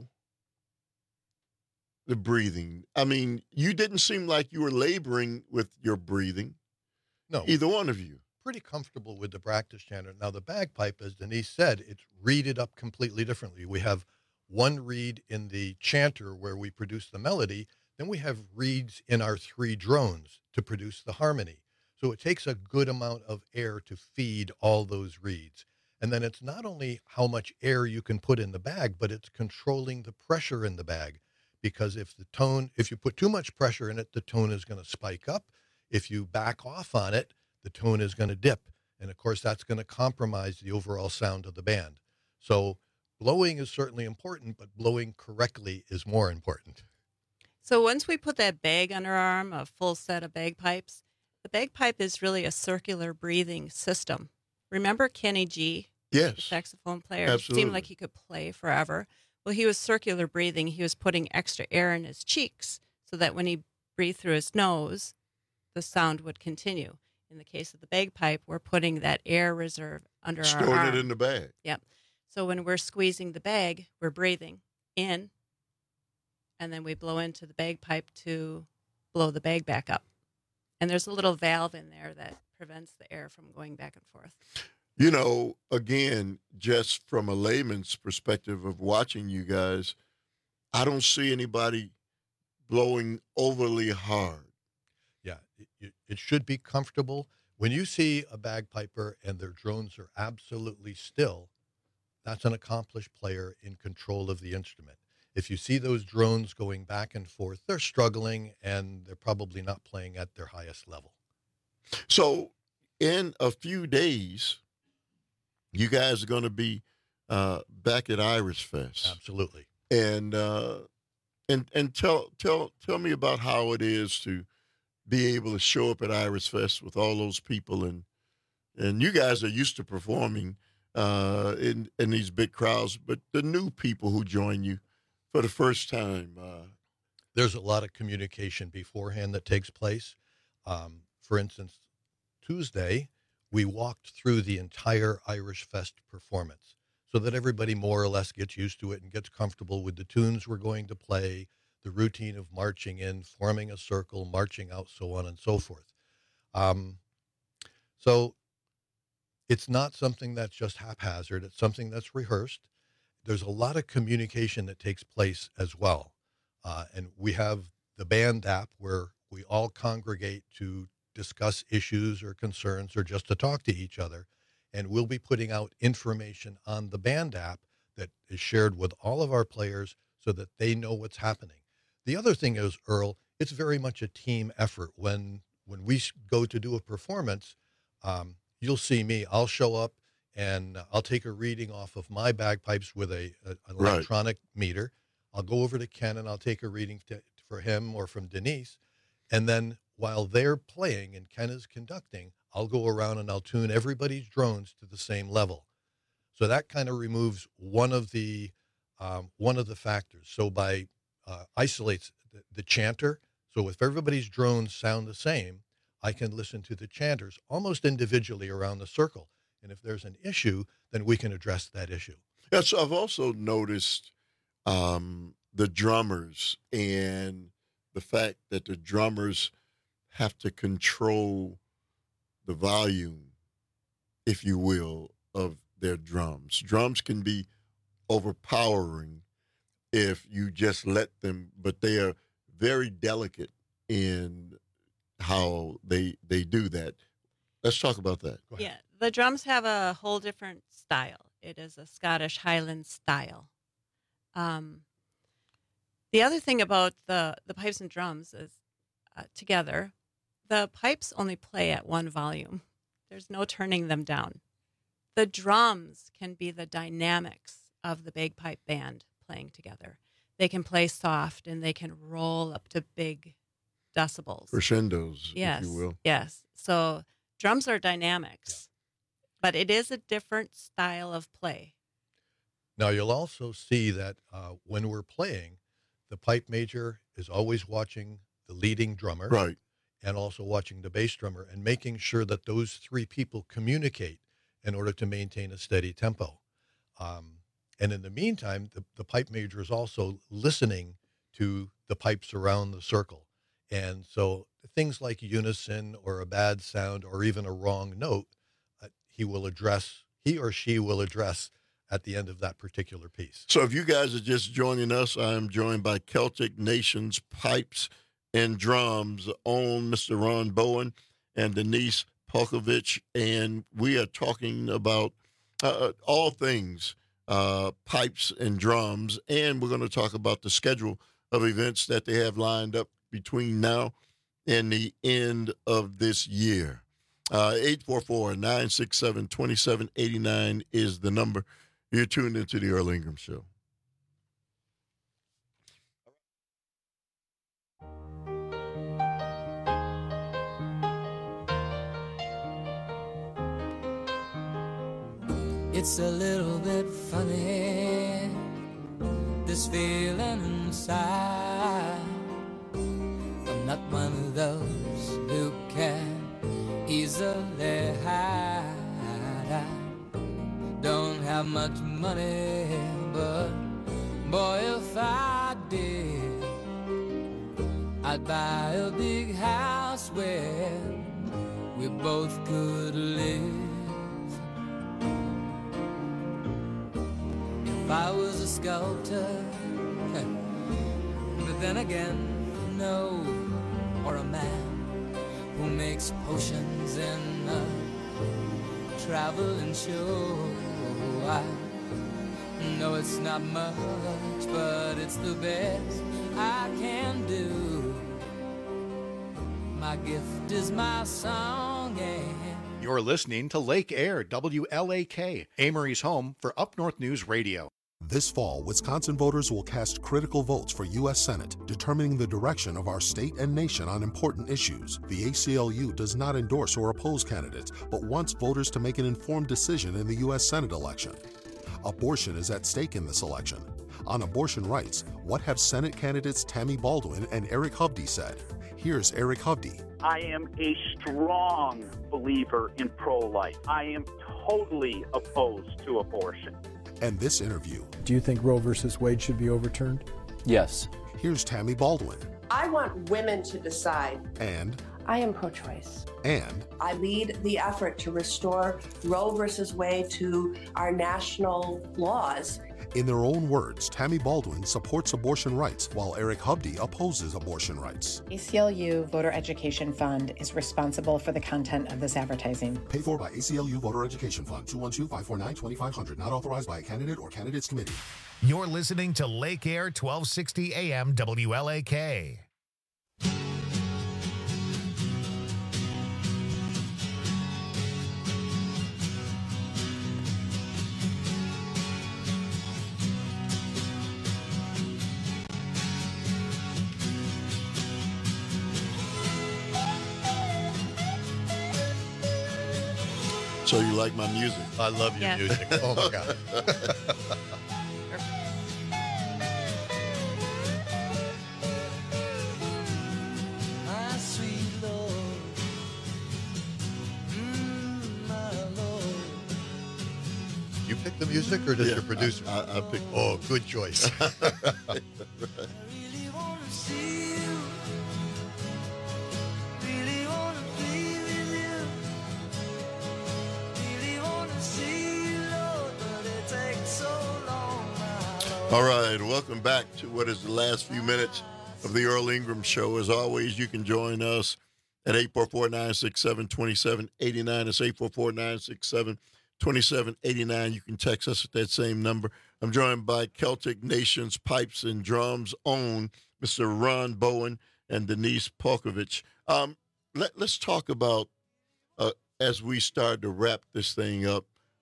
the breathing. I mean, you didn't seem like you were laboring with your breathing. No. Either one of you. Pretty comfortable with the practice chanter. Now, the bagpipe, as Denise said, it's reeded up completely differently. We have one reed in the chanter where we produce the melody. Then we have reeds in our 3 drones to produce the harmony. So it takes a good amount of air to feed all those reeds. And then it's not only how much air you can put in the bag, but it's controlling the pressure in the bag. Because if you put too much pressure in it, the tone is going to spike up. If you back off on it, the tone is going to dip. And of course, that's going to compromise the overall sound of the band. So blowing is certainly important, but blowing correctly is more important. So once we put that bag under our arm, a full set of bagpipes, the bagpipe is really a circular breathing system. Remember Kenny G? Yes. The saxophone player. Absolutely. It seemed like he could play forever. Well, he was circular breathing. He was putting extra air in his cheeks so that when he breathed through his nose, the sound would continue. In the case of the bagpipe, we're putting that air reserve under our arm. Storing it in the bag. Yep. So when we're squeezing the bag, we're breathing in, and then we blow into the bagpipe to blow the bag back up. And there's a little valve in there that prevents the air from going back and forth. You know, again, just from a layman's perspective of watching you guys, I don't see anybody blowing overly hard. Yeah, it should be comfortable. When you see a bagpiper and their drones are absolutely still, that's an accomplished player in control of the instrument. If you see those drones going back and forth, they're struggling and they're probably not playing at their highest level. So in a few days, you guys are going to be back at Iris Fest. Absolutely. And tell me about how it is to be able to show up at Iris Fest with all those people, and you guys are used to performing in these big crowds, but the new people who join you for the first time. There's a lot of communication beforehand that takes place. For instance, Tuesday, we walked through the entire Irish Fest performance so that everybody more or less gets used to it and gets comfortable with the tunes we're going to play, the routine of marching in, forming a circle, marching out, so on and so forth. So it's not something that's just haphazard. It's something that's rehearsed. There's a lot of communication that takes place as well. And we have the band app where we all congregate to discuss issues or concerns or just to talk to each other. And we'll be putting out information on the band app that is shared with all of our players so that they know what's happening. The other thing is, Earl, it's very much a team effort. When we go to do a performance, you'll see me. I'll show up and I'll take a reading off of my bagpipes with an electronic meter. I'll go over to Ken and I'll take a reading for him or from Denise. And then while they're playing and Ken is conducting, I'll go around and I'll tune everybody's drones to the same level. So that kind of removes one of the factors. So by isolates the chanter. So if everybody's drones sound the same, I can listen to the chanters almost individually around the circle. And if there's an issue, then we can address that issue. Yes, I've also noticed the drummers and the fact that the drummers have to control the volume, if you will, of their drums. Drums can be overpowering if you just let them, but they are very delicate in how they do that. Let's talk about that. Yeah, the drums have a whole different style. It is a Scottish Highland style. The other thing about the pipes and drums is together, the pipes only play at one volume. There's no turning them down. The drums can be the dynamics of the bagpipe band playing together. They can play soft and they can roll up to big decibels. Crescendos, yes, if you will. Yes. So drums are dynamics, but it is a different style of play. Now, you'll also see that when we're playing, the pipe major is always watching the leading drummer. Right. And also watching the bass drummer and making sure that those three people communicate in order to maintain a steady tempo. And in the meantime, the pipe major is also listening to the pipes around the circle. And so things like unison or a bad sound or even a wrong note, he or she will address at the end of that particular piece. So if you guys are just joining us, I am joined by Celtic Nations Pipes and Drums own Mr. Ron Bowen and Denise Polkovich, and we are talking about all things pipes and drums, and we're going to talk about the schedule of events that they have lined up between now and the end of this year. 844-967-2789 is the number. You're tuned into the Earl Ingram Show. It's a little bit funny, this feeling inside. I'm not one of those who can easily hide. I don't have much money, but boy, if I did, I'd buy a big house where we both could live. If I was a sculptor, but then again, no, or a man who makes potions in a traveling show. I know it's not much, but it's the best I can do. My gift is my song and you're listening to Lake Air, WLAK, Amory's home for Up North News Radio. This fall, Wisconsin voters will cast critical votes for U.S. Senate, determining the direction of our state and nation on important issues. The ACLU does not endorse or oppose candidates, but wants voters to make an informed decision in the U.S. Senate election. Abortion is at stake in this election. On abortion rights, what have Senate candidates Tammy Baldwin and Eric Hovde said? Here's Eric Hovde. I am a strong believer in pro-life. I am totally opposed to abortion. And this interview. Do you think Roe versus Wade should be overturned? Yes. Here's Tammy Baldwin. I want women to decide. And I am pro-choice. And I lead the effort to restore Roe versus Wade to our national laws. In their own words, Tammy Baldwin supports abortion rights, while Eric Hovde opposes abortion rights. ACLU Voter Education Fund is responsible for the content of this advertising. Paid for by ACLU Voter Education Fund, 212-549-2500, not authorized by a candidate or candidates committee. You're listening to Lake Air 1260 AM WLAK. So you like my music? I love your music. Oh, my God. My sweet Lord, my Lord. You pick the music, or does your producer? I pick. Oh, good choice. Really want to see you. Really want to be with you. Really want to see you, Lord, but it takes so long, my Lord. All right, welcome back to what is the last few minutes of the Earl Ingram Show. As always, you can join us at 844-967-2789. It's 844-967-2789. You can text us at that same number. I'm joined by Celtic Nations Pipes and Drums own Mr. Ron Bowen and Denise Polkovich. Let's talk about, as we start to wrap this thing up,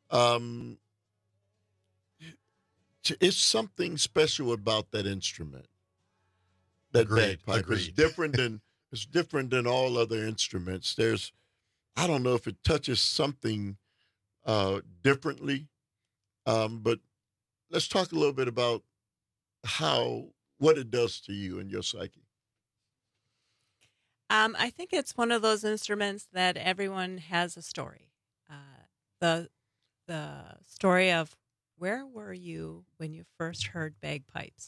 it's something special about that instrument. That bagpipe is different than all other instruments. I don't know if it touches something differently, but let's talk a little bit about what it does to you and your psyche. I think it's one of those instruments that everyone has a story. The story of where were you when you first heard bagpipes?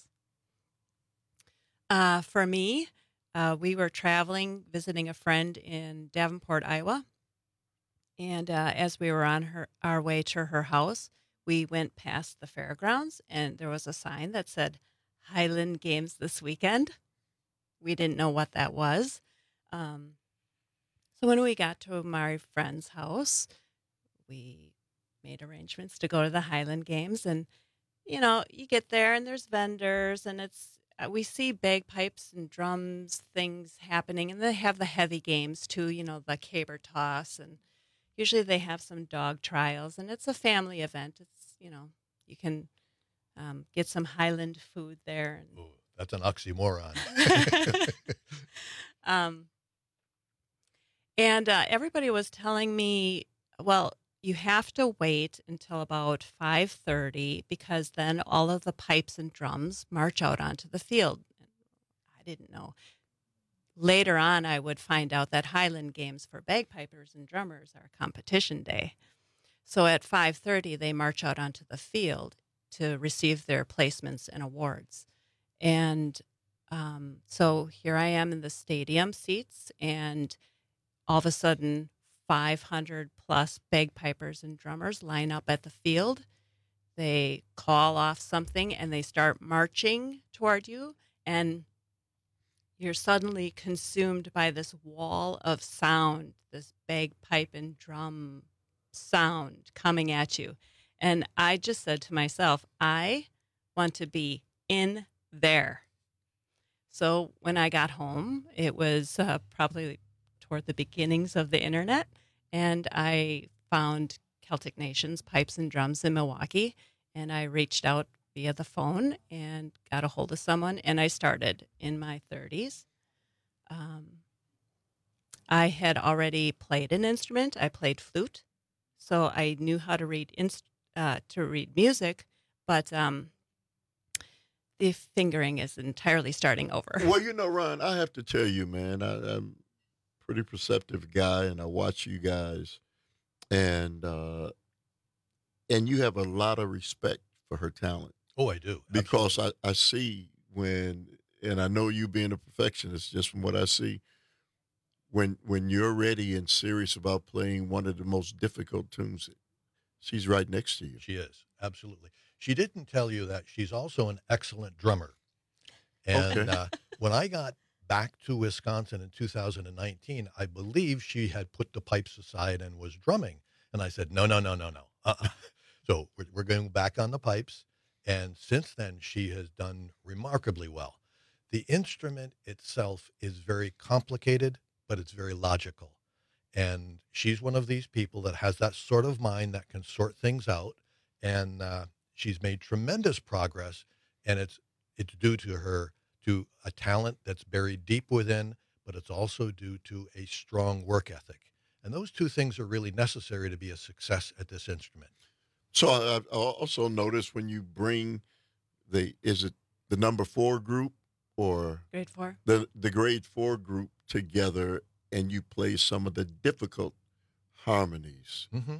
For me, we were traveling, visiting a friend in Davenport, Iowa. And as we were on our way to her house, we went past the fairgrounds, and there was a sign that said, Highland Games this weekend. We didn't know what that was. So when we got to my friend's house, we made arrangements to go to the Highland Games. And, you know, you get there, and there's vendors, and we see bagpipes and drums, things happening, and they have the heavy games too, you know, the caber toss, and usually they have some dog trials, and it's a family event. It's, you know, you can get some Highland food there. And, ooh, that's an oxymoron. and everybody was telling me, well, you have to wait until about 5:30 because then all of the pipes and drums march out onto the field. I didn't know. Later on, I would find out that Highland Games for bagpipers and drummers are competition day. So at 5:30, they march out onto the field to receive their placements and awards. And so here I am in the stadium seats, and all of a sudden, 500 plus bagpipers and drummers line up at the field. They call off something, and they start marching toward you, and you're suddenly consumed by this wall of sound, this bagpipe and drum sound coming at you. And I just said to myself, I want to be in there. So when I got home, it was probably toward the beginnings of the internet, and I found Celtic Nations Pipes and Drums in Milwaukee, and I reached out via the phone and got a hold of someone, and I started in my 30s. I had already played an instrument. I played flute, so I knew how to read music, but the fingering is entirely starting over. Well, Ron, I have to tell you, man, I'm a pretty perceptive guy, and I watch you guys, and you have a lot of respect for her talent. Oh, I do. Because I see and I know you being a perfectionist, just from what I see, when you're ready and serious about playing one of the most difficult tunes, she's right next to you. She is, absolutely. She didn't tell you that she's also an excellent drummer. And when I got back to Wisconsin in 2019, I believe she had put the pipes aside and was drumming. And I said, no. So we're going back on the pipes. And since then, she has done remarkably well. The instrument itself is very complicated, but it's very logical. And she's one of these people that has that sort of mind that can sort things out. And she's made tremendous progress. And it's due to a talent that's buried deep within, but it's also due to a strong work ethic. And those two things are really necessary to be a success at this instrument. So I also noticed when you bring is it the number 4 group or grade 4? The grade 4 group together, and you play some of the difficult harmonies. Mm-hmm.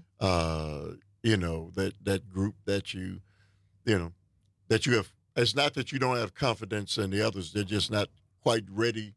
That group that you have. It's not that you don't have confidence in the others; they're just not quite ready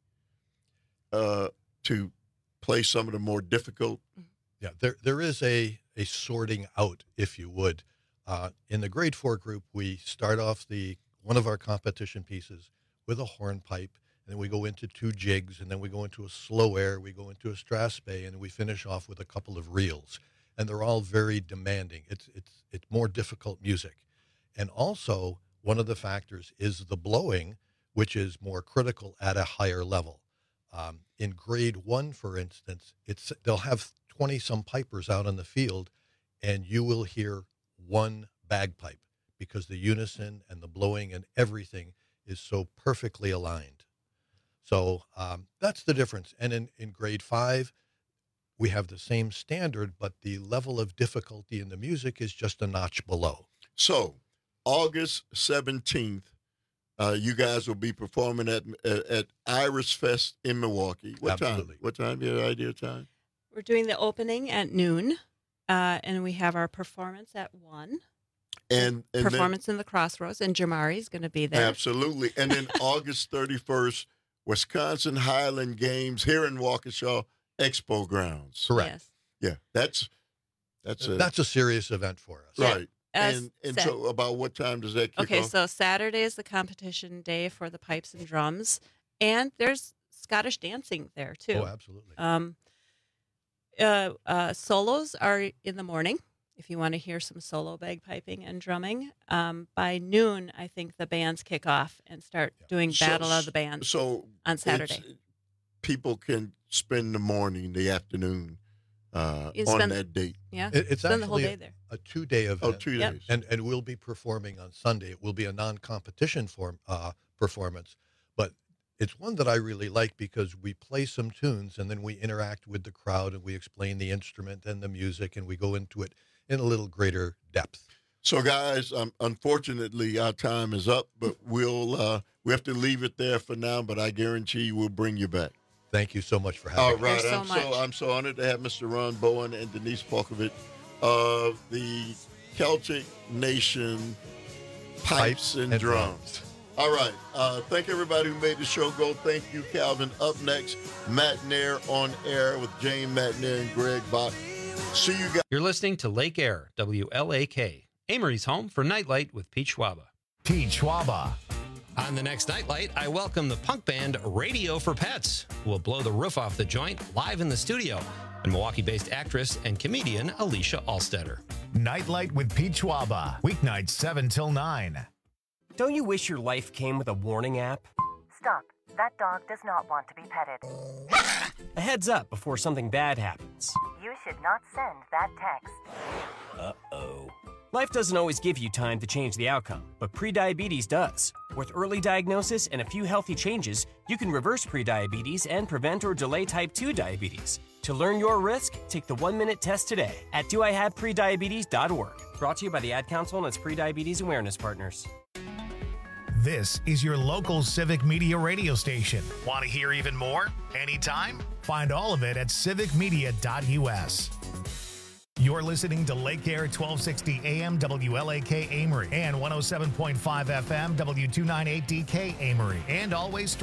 to play some of the more difficult. Yeah, there is a sorting out, if you would. In the grade 4 group, we start off one of our competition pieces with a hornpipe, and then we go into 2 jigs, and then we go into a slow air, we go into a strathspey, and we finish off with a couple of reels. And they're all very demanding. It's more difficult music. And also, one of the factors is the blowing, which is more critical at a higher level. In grade 1, for instance, they'll have 20-some pipers out in the field, and you will hear one bagpipe because the unison and the blowing and everything is so perfectly aligned. So that's the difference. And in grade 5, we have the same standard, but the level of difficulty in the music is just a notch below. So August 17th, you guys will be performing at Iris Fest in Milwaukee. What Absolutely. time? What time? Your idea time? We're doing the opening at noon, and we have our performance at 1. And performance in the Crossroads, and Jamari's going to be there. Absolutely. And then August 31st, Wisconsin Highland Games here in Waukesha Expo Grounds. Correct. Yes. Yeah, that's a serious event for us. Right. And so about what time does that kick off? Okay, so Saturday is the competition day for the pipes and drums, and there's Scottish dancing there too. Oh, absolutely. Solos are in the morning if you want to hear some solo bagpiping and drumming. By noon, I think the bands kick off and start doing Battle of the Bands on Saturday. People can spend the morning, the afternoon on that date. Yeah, it's spend actually the whole day there. A 2-day event. Oh, 2 days. And we'll be performing on Sunday. It will be a non-competition performance, but it's one that I really like because we play some tunes and then we interact with the crowd and we explain the instrument and the music and we go into it in a little greater depth. So, guys, unfortunately, our time is up, but we have to leave it there for now, but I guarantee you we'll bring you back. Thank you so much for having me. All right, I'm so honored to have Mr. Ron Bowen and Denise Polkovich of the Celtic Nation Pipes and Drums. All right. Thank everybody who made the show go. Thank you, Calvin. Up next, Matt Nair on air with Jane Matt Nair and Greg Bach. See you guys. You're listening to Lake Air, WLAK, Amory's home for Nightlight with Pete Schwaba. Pete Schwaba. On the next Nightlight, I welcome the punk band Radio for Pets, who will blow the roof off the joint live in the studio, and Milwaukee-based actress and comedian Alicia Alstetter. Nightlight with Pete Schwaba, weeknights 7 till 9. Don't you wish your life came with a warning app? Stop. That dog does not want to be petted. A heads up before something bad happens. You should not send that text. Uh-oh. Life doesn't always give you time to change the outcome, but prediabetes does. With early diagnosis and a few healthy changes, you can reverse prediabetes and prevent or delay type 2 diabetes. To learn your risk, take the 1-minute test today at doihaveprediabetes.org. Brought to you by the Ad Council and its prediabetes awareness partners. This is your local Civic Media radio station. Want to hear even more? Anytime? Find all of it at civicmedia.us. You're listening to Lake Air 1260 AM WLAK Amory and 107.5 FM W298DK Amory, and always